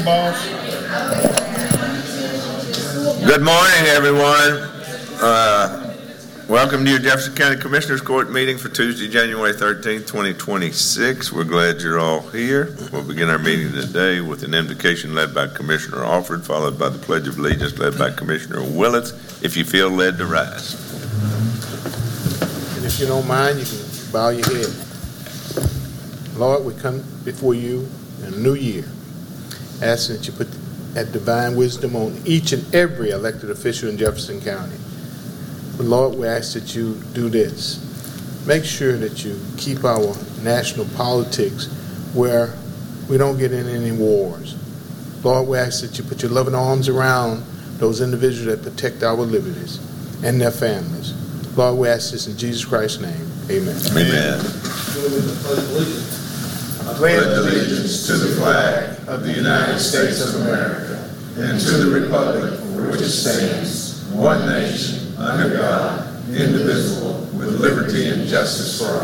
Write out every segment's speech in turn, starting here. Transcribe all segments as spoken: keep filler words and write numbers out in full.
morning, boss. Good morning, everyone. Uh, welcome to your Jefferson County Commissioners Court meeting for Tuesday, January thirteenth, twenty twenty-six. We're glad you're all here. We'll begin our meeting today with an invocation led by Commissioner Alford, followed by the Pledge of Allegiance led by Commissioner Willits. If you feel led to rise. And if you don't mind, you can bow your head. Lord, we come before you in a new year, asking that you put that divine wisdom on each and every elected official in Jefferson County. But Lord, we ask that you do this. Make sure that you keep our national politics where we don't get in any wars. Lord, we ask that you put your loving arms around those individuals that protect our liberties and their families. Lord, we ask this in Jesus Christ's name. Amen. Amen. I pledge allegiance to the flag of the United States of America and to the republic for which it stands, one nation, under God, indivisible, with liberty and justice for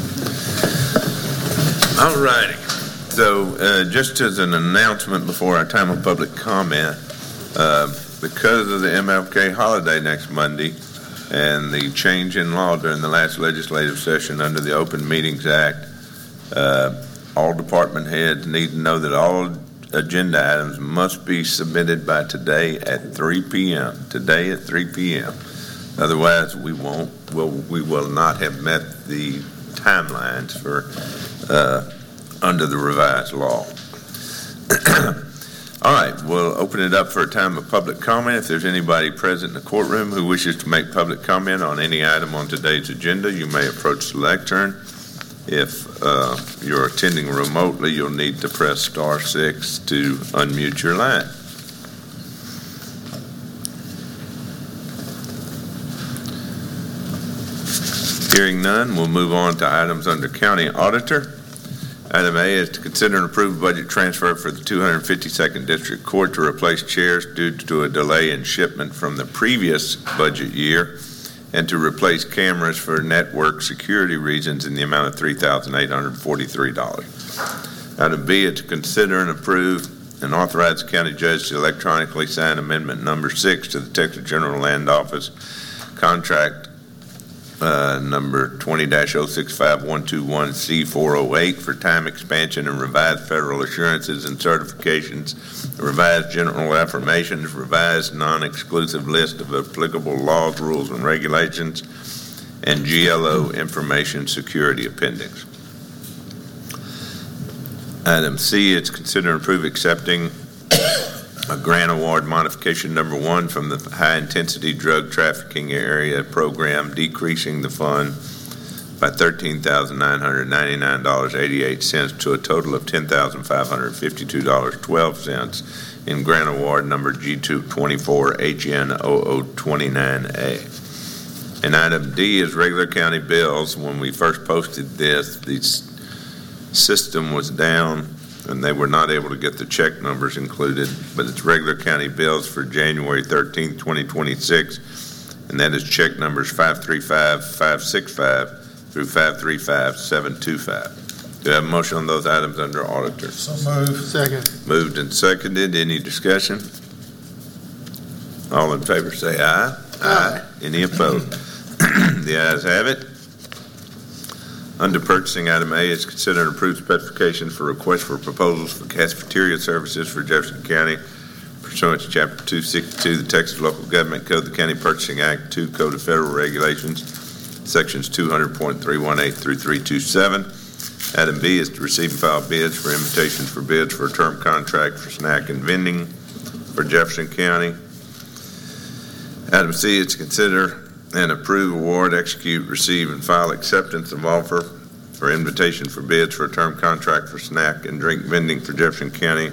all. All righty. So uh, just as an announcement before our time of public comment, uh, because of the M L K holiday next Monday and the change in law during the last legislative session under the Open Meetings Act, uh, all department heads need to know that all agenda items must be submitted by today at three p.m. Today at three p.m. Otherwise, we won't. Will we will not have met the timelines for uh, under the revised law. All right, we'll open it up for a time of public comment. If there's anybody present in the courtroom who wishes to make public comment on any item on today's agenda, you may approach the lectern. If uh, you're attending remotely, you'll need to press star six to unmute your line. Hearing none, we'll move on to items under County Auditor. Item A is to consider and approve budget transfer for the two hundred fifty-second District Court to replace chairs due to a delay in shipment from the previous budget year, and to replace cameras for network security reasons in the amount of three thousand eight hundred forty-three dollars. Item B is to consider and approve and authorize the county judge to electronically sign amendment number six to the Texas General Land Office contract uh, number twenty dash oh six five one two one C four oh eight for time expansion and revised federal assurances and certifications, revised general affirmations, revised non-exclusive list of applicable laws, rules, and regulations, and G L O information security appendix. Item C is consider and approve accepting a grant award modification number one from the High Intensity Drug Trafficking Area Program, decreasing the fund by thirteen thousand nine hundred ninety-nine dollars and eighty-eight cents to a total of ten thousand five hundred fifty-two dollars and twelve cents in grant award number G two twenty-four H N zero zero two nine A. And item D is regular county bills. When we first posted this, the system was down and they were not able to get the check numbers included, but it's regular county bills for January thirteenth, twenty twenty-six, and that is check numbers five three five five six five through five three five seven two five. Do I have a motion on those items under auditor? So moved. Second. Moved and seconded. Any discussion? All in favor say aye. Aye. Any opposed? The ayes have it. Under purchasing, item A is consider and approve specifications for requests for proposals for cafeteria services for Jefferson County pursuant to Chapter two sixty-two of the Texas Local Government Code, the County Purchasing Act, two Code of Federal Regulations, Sections two hundred point three one eight through three twenty-seven. Item B is to receive and file bids for invitations for bids for a term contract for snack and vending for Jefferson County. Item C is to consider and approve, award, execute, receive, and file acceptance of offer for invitation for bids for a term contract for snack and drink vending for Jefferson County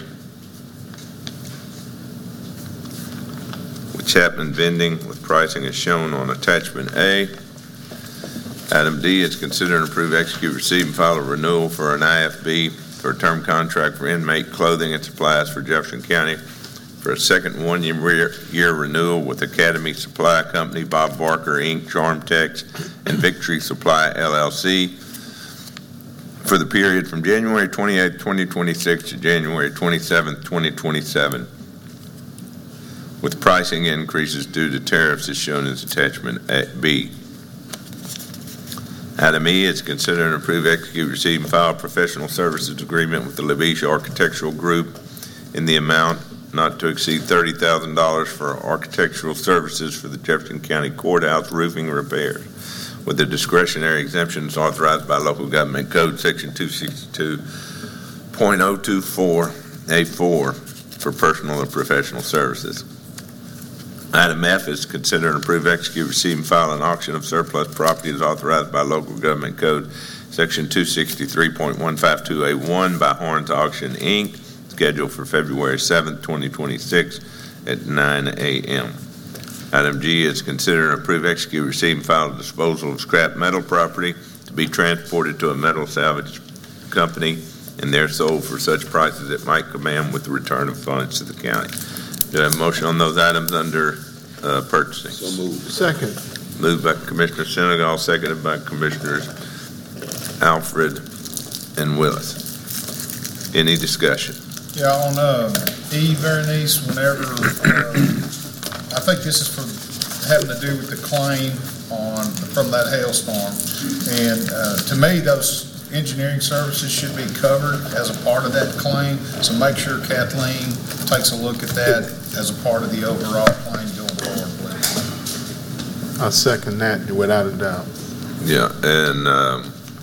with Chapman Vending with pricing as shown on attachment A. Item D is consider and approve, execute, receive, and file a renewal for an I F B for a term contract for inmate clothing and supplies for Jefferson County for a second one-year year renewal with Academy Supply Company, Bob Barker, Incorporated, Charmtex, and Victory Supply, L L C for the period from January twenty-eighth, twenty twenty-six to January twenty-seventh, twenty twenty-seven, with pricing increases due to tariffs as shown as attachment B. Item E is consider and approve, execute, receive, and file a professional services agreement with the LaBeach Architectural Group in the amount not to exceed thirty thousand dollars for architectural services for the Jefferson County Courthouse roofing repairs, with the discretionary exemptions authorized by Local Government Code Section two sixty-two point oh two four A four for personal and professional services. Item F is consider and approve, execute, receive, and file an auction of surplus property as authorized by Local Government Code Section two sixty-three point one five two A one by Horns Auction, Incorporated, scheduled for February seventh, twenty twenty-six at nine A M Item G is consider and approve, execute, receive, and file a disposal of scrap metal property to be transported to a metal salvage company and there sold for such prices it might command with the return of funds to the county. Do I have a motion on those items under uh, purchasing? So moved. Second. Moved by Commissioner Senegal, seconded by Commissioners Alfred and Willis. Any discussion? Yeah, on uh, E, Berenice, whenever, uh, I think this is for having to do with the claim on, from that hailstorm. And uh, to me, those engineering services should be covered as a part of that claim. So make sure Kathleen takes a look at that as a part of the overall claim going forward, please. I second that without a doubt. Yeah, and um,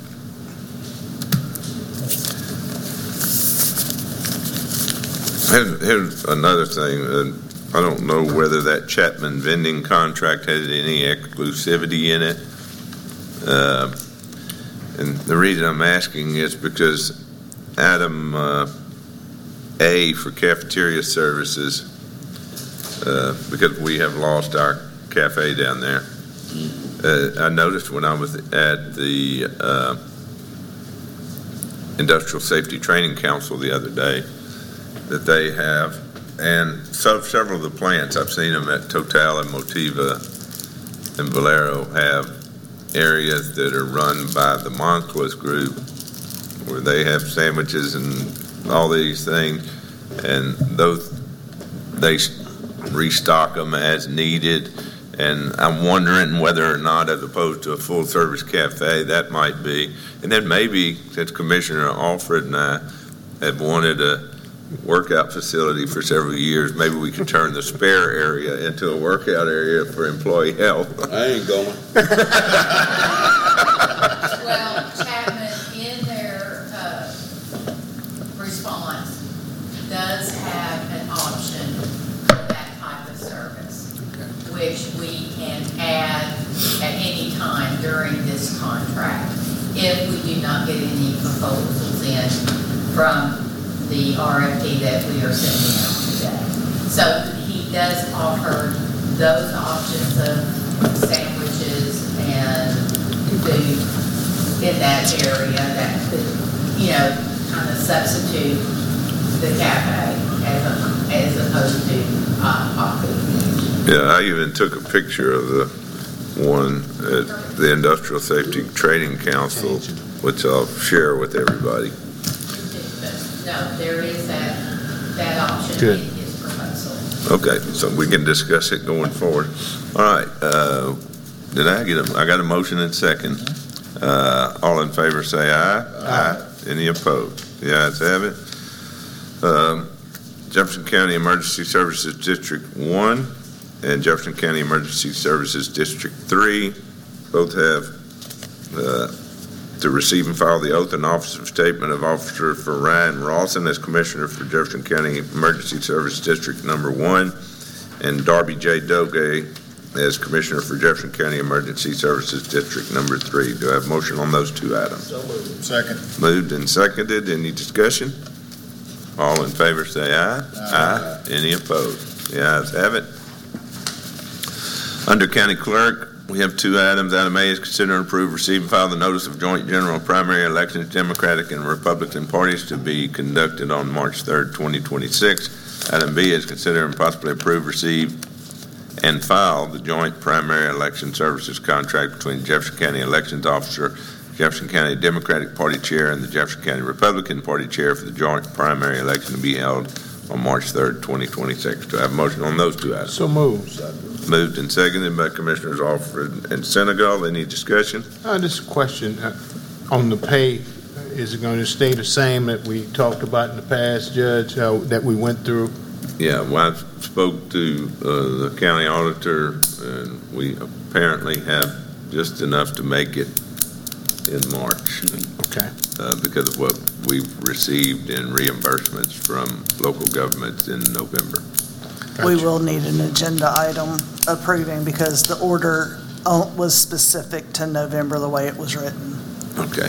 here's, here's another thing. Uh, I don't know whether that Chapman vending contract has any exclusivity in it. Uh, and the reason I'm asking is because Item uh, A for cafeteria services, uh, because we have lost our cafe down there. Uh, I noticed when I was at the uh, Industrial Safety Training Council the other day that they have, and so several of the plants, I've seen them at Total and Motiva and Valero, have areas that are run by the Monquez Group where they have sandwiches and all these things, and those they restock them as needed. And I'm wondering whether or not, as opposed to a full-service cafe, that might be. And then maybe, since Commissioner Alfred and I have wanted a workout facility for several years, maybe we could turn the spare area into a workout area for employee health. I ain't going. Well, Chapman, in their uh, response, does have an option for that type of service, which we can add at any time during this contract if we do not get any proposals in from the R F P that we are sending out today. So he does offer those options of sandwiches and food in that area that could, you know, kind of substitute the cafe as, a, as opposed to uh, hot food. Yeah, I even took a picture of the one at the Industrial Safety Training Council, which I'll share with everybody. No, there is that, that option Good. in his proposal. Okay, so we can discuss it going forward. All right, uh, did I get a, I got a motion and second. Uh, all in favor say aye. Aye. Any opposed? The ayes have it. Um, Jefferson County Emergency Services District one and Jefferson County Emergency Services District three both have uh, to receive and file the oath and office of statement of officer for Ryan Rawson as Commissioner for Jefferson County Emergency Service District Number one, and Darby J. Doge as Commissioner for Jefferson County Emergency Services District Number three. Do I have a motion on those two items? So moved. Second. Moved and seconded. Any discussion? All in favor say aye. Aye. Aye. Any opposed? The ayes have it. Under County Clerk, we have two items. Item A is consider and approve, receive, and file the notice of joint general primary elections, Democratic and Republican parties, to be conducted on March third, twenty twenty-six. Item B is consider and possibly approve, receive, and file the joint primary election services contract between Jefferson County Elections Officer Jefferson County Democratic Party Chair and the Jefferson County Republican Party Chair for the joint primary election to be held on March third, twenty twenty-six. Do I have a motion on those two items? So moved. Moved and seconded by Commissioners Alford and Senegal. Any discussion? Uh, just a question uh, on the pay. Is it going to stay the same that we talked about in the past, Judge, uh, that we went through? Yeah, well, I spoke to uh, the county auditor, and we apparently have just enough to make it in March. Okay. Uh, because of what we've received in reimbursements from local governments in November. We will need an agenda item approving because the order uh, was specific to November the way it was written. Okay.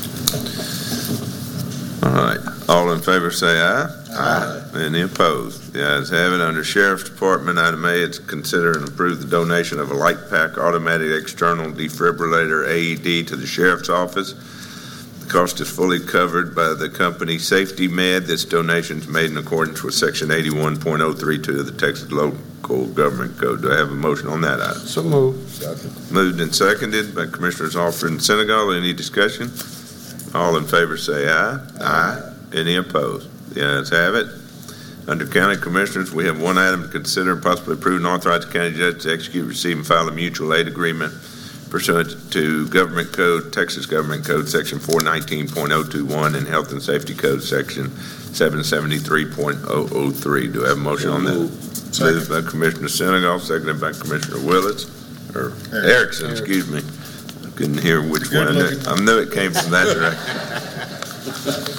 All right. All in favor say aye. Aye. Any opposed? The ayes have it. Under Sheriff's Department, item A, it's consider and approve the donation of a light pack automatic external defibrillator A E D to the Sheriff's Office. The cost is fully covered by the company Safety Med. This donation is made in accordance with Section eighty-one point oh three two of the Texas Local Government Code. Do I have a motion on that item? So moved. Second. Moved and seconded by Commissioners Alford and Senegal. Any discussion? All in favor say aye. Aye. Any opposed? The ayes have it. Under County Commissioners, we have one item to consider and possibly approve and authorize the county judge to execute, receive, and file a mutual aid agreement pursuant to Government Code, Texas Government Code, Section four nineteen point oh two one, and Health and Safety Code, Section seven seventy-three point oh oh three. Do I have a motion on that? Moved by Commissioner Senegal, seconded by Commissioner Willis, or Erickson, excuse me. I couldn't hear which one. I knew, I knew it came from that direction.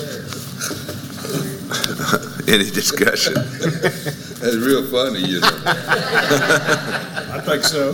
Any discussion? That's real funny, you know. I think so.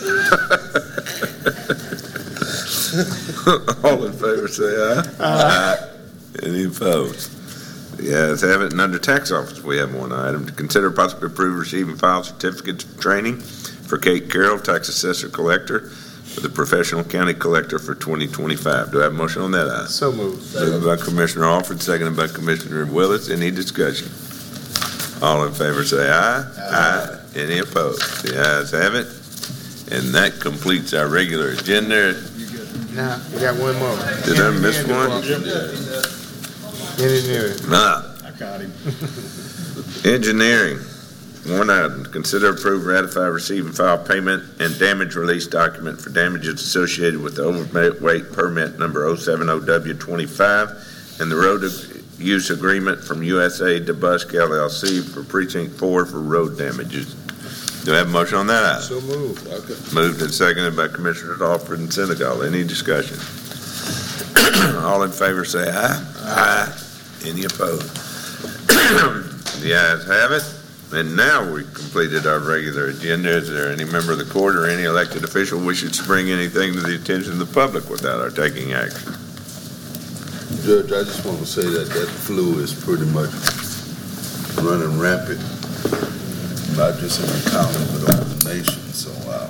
All in favor say aye. Aye. Any opposed? The ayes have it. And under Tax Office, we have one item to consider possibly approve, receive, and file certificates of training for Kate Carroll, Tax Assessor Collector, for the Professional County Collector for twenty twenty-five. Do I have a motion on that item? So moved. Moved by Commissioner Alford, seconded by Commissioner Willis. Any discussion? All in favor say aye. Aye. Any opposed? The ayes have it. And that completes our regular agenda. Now, we got one more. Did I miss one? Engineering. Nah. I caught him. Engineering. One item, consider, approve, ratify, receive, and file payment and damage release document for damages associated with the overweight permit number oh seven oh W twenty-five and the road use agreement from U S A DeBusk L L C for precinct four for road damages. Do I have a motion on that item? So moved. Okay. Moved and seconded by Commissioners Alford and Senegal. Any discussion? All in favor say aye. Aye. Any opposed? The ayes have it. And now we've completed our regular agenda. Is there any member of the court or any elected official wishes to bring anything to the attention of the public without our taking action? Judge, I just want to say that that flu is pretty much running rampant, not just in the county, but over the nation. So uh,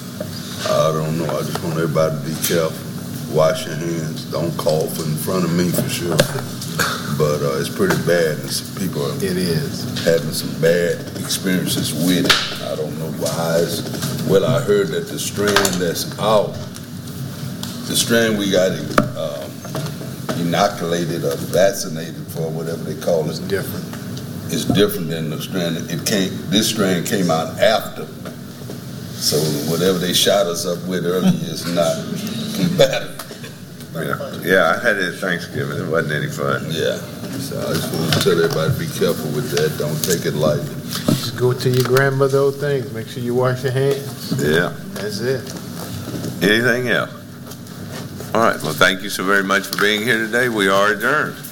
I don't know. I just want everybody to be careful. Wash your hands. Don't cough in front of me for sure. But uh, it's pretty bad. And some people are It is. having some bad experiences with it. I don't know why. It's, well, I heard that the strand that's out, the strand we got uh, inoculated or vaccinated for, whatever they call it, It's different. is different than the strand. It came. This strand came out after. So whatever they shot us up with earlier is not compatible. Yeah, yeah, I had it at Thanksgiving. It wasn't any fun. Yeah. So I just want to tell everybody to be careful with that. Don't take it lightly. Just go to your grandmother old things. Make sure you wash your hands. Yeah. That's it. Anything else? All right. Well, thank you so very much for being here today. We are adjourned.